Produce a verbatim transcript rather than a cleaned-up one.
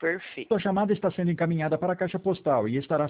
Perfeito. Sua chamada está sendo encaminhada para a caixa postal e estará